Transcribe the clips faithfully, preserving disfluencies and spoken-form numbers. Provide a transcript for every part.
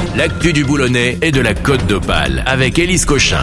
l'actu du Boulonnais et de la Côte d'Opale avec Élise Cochin.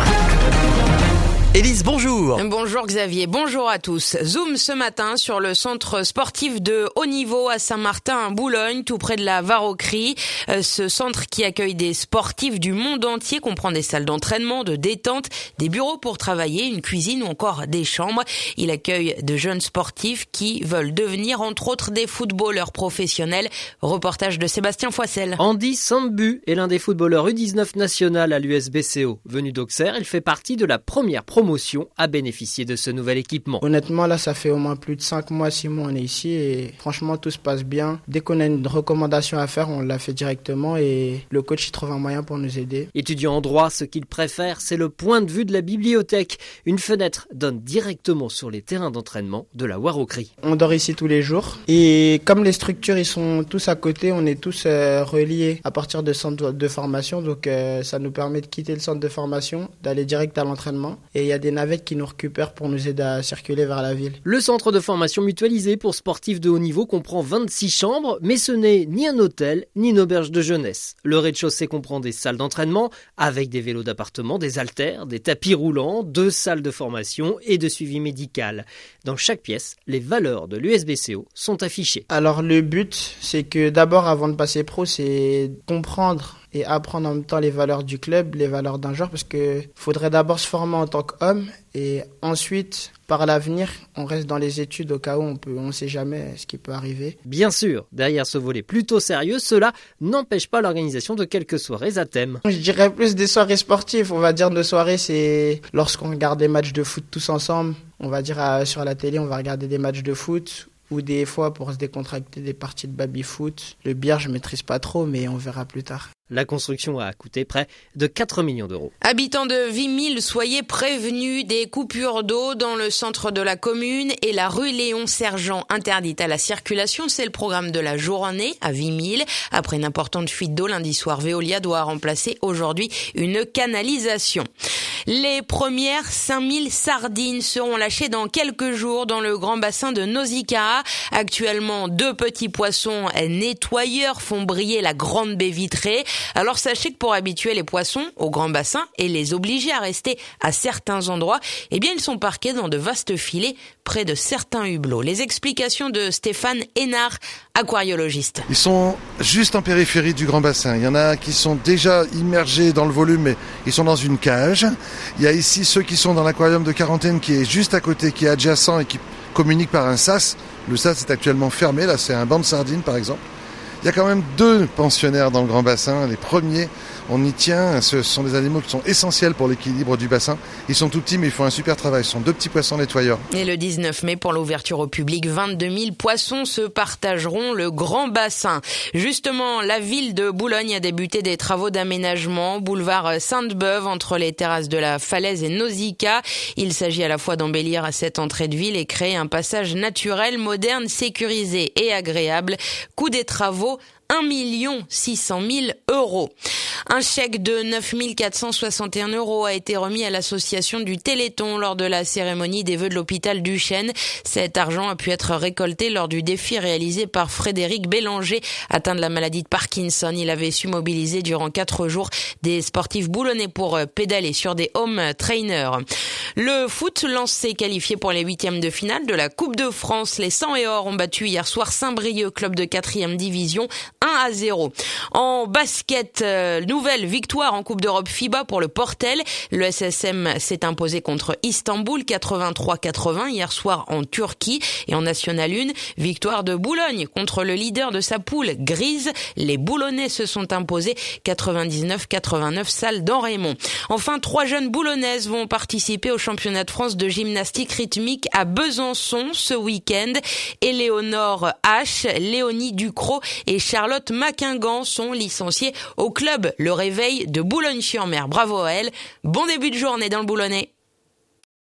Élise, bonjour. Bonjour Xavier, bonjour à tous. Zoom ce matin sur le centre sportif de haut niveau à Saint-Martin, à Boulogne, tout près de la Varocrie. Ce centre qui accueille des sportifs du monde entier comprend des salles d'entraînement, de détente, des bureaux pour travailler, une cuisine ou encore des chambres. Il accueille de jeunes sportifs qui veulent devenir entre autres des footballeurs professionnels. Reportage de Sébastien Foissel. Andy Sambu est l'un des footballeurs U dix-neuf national à l'U S B C O. Venu d'Auxerre, il fait partie de la première promotion à bénéficier de ce nouvel équipement. Honnêtement, là, ça fait au moins plus de cinq mois, six mois, on est ici et franchement, tout se passe bien. Dès qu'on a une recommandation à faire, on la fait directement et le coach, il trouve un moyen pour nous aider. Étudiant en droit, ce qu'il préfère, c'est le point de vue de la bibliothèque. Une fenêtre donne directement sur les terrains d'entraînement de la Varocrie. On dort ici tous les jours et comme les structures, ils sont tous à côté, on est tous euh, reliés à partir de centres de formation. Donc, euh, ça nous permet de quitter le centre de formation, d'aller direct à l'entraînement. Et il y a des navettes qui nous récupèrent pour nous aider à circuler vers la ville. Le centre de formation mutualisé pour sportifs de haut niveau comprend vingt-six chambres, mais ce n'est ni un hôtel, ni une auberge de jeunesse. Le rez-de-chaussée comprend des salles d'entraînement, avec des vélos d'appartement, des haltères, des tapis roulants, deux salles de formation et de suivi médical. Dans chaque pièce, les valeurs de l'U S B C O sont affichées. Alors le but, c'est que d'abord, avant de passer pro, c'est comprendre et apprendre en même temps les valeurs du club, les valeurs d'un joueur, parce que faudrait d'abord se former en tant qu'homme et ensuite, par l'avenir, on reste dans les études au cas où on peut, on sait jamais ce qui peut arriver. Bien sûr, derrière ce volet plutôt sérieux, cela n'empêche pas l'organisation de quelques soirées à thème. Je dirais plus des soirées sportives. On va dire nos soirées, c'est lorsqu'on regarde des matchs de foot tous ensemble. On va dire euh, sur la télé, on va regarder des matchs de foot. Ou des fois, pour se décontracter, des parties de baby-foot. Le billard, je maîtrise pas trop, mais on verra plus tard. La construction a coûté près de quatre millions d'euros. Habitants de Vimille, soyez prévenus des coupures d'eau dans le centre de la commune et la rue Léon-Sergent interdite à la circulation. C'est le programme de la journée à Vimille. Après une importante fuite d'eau lundi soir, Veolia doit remplacer aujourd'hui une canalisation. Les premières cinq mille sardines seront lâchées dans quelques jours dans le grand bassin de Nausicaa. Actuellement, deux petits poissons nettoyeurs font briller la grande baie vitrée. Alors sachez que pour habituer les poissons au grand bassin et les obliger à rester à certains endroits, eh bien ils sont parqués dans de vastes filets près de certains hublots. Les explications de Stéphane Hénard, aquariologiste. Ils sont juste en périphérie du grand bassin. Il y en a qui sont déjà immergés dans le volume, mais ils sont dans une cage. Il y a ici ceux qui sont dans l'aquarium de quarantaine qui est juste à côté, qui est adjacent et qui communique par un sas. Le sas est actuellement fermé, là c'est un banc de sardines par exemple. Il y a quand même deux pensionnaires dans le grand bassin. Les premiers, on y tient. Ce sont des animaux qui sont essentiels pour l'équilibre du bassin. Ils sont tout petits, mais ils font un super travail. Ce sont deux petits poissons nettoyeurs. Et le dix-neuf mai, pour l'ouverture au public, vingt-deux mille poissons se partageront le grand bassin. Justement, la ville de Boulogne a débuté des travaux d'aménagement. Boulevard Sainte-Beuve, entre les terrasses de la Falaise et Nausicaa. Il s'agit à la fois d'embellir cette entrée de ville et créer un passage naturel, moderne, sécurisé et agréable. Coût des travaux, un million six cent mille euros. Un chèque de neuf mille quatre cent soixante et un euros a été remis à l'association du Téléthon lors de la cérémonie des vœux de l'hôpital Duchesne. Cet argent a pu être récolté lors du défi réalisé par Frédéric Bélanger, atteint de la maladie de Parkinson. Il avait su mobiliser durant quatre jours des sportifs boulonnais pour pédaler sur des home trainers. Le foot, Lens s'est qualifié pour les huitièmes de finale de la Coupe de France. Les cent et or ont battu hier soir Saint-Brieuc, club de quatrième division, un à zéro. En basket, euh, nouvelle victoire en Coupe d'Europe FIBA pour le Portel. Le S S M s'est imposé contre Istanbul quatre-vingt-trois quatre-vingts hier soir en Turquie. Et en National un, victoire de Boulogne contre le leader de sa poule, Grise. Les Boulonnais se sont imposés quatre-vingt-dix-neuf quatre-vingt-neuf salles d'Enraymont. Enfin, trois jeunes boulonnaises vont participer au championnat de France de gymnastique rythmique à Besançon ce week-end. Éléonore H, Léonie Ducrot et Charlotte Maquingan sont licenciées au club Le Réveil de Boulogne-sur-Mer. Bravo à elle. Bon début de journée dans le Boulonnais.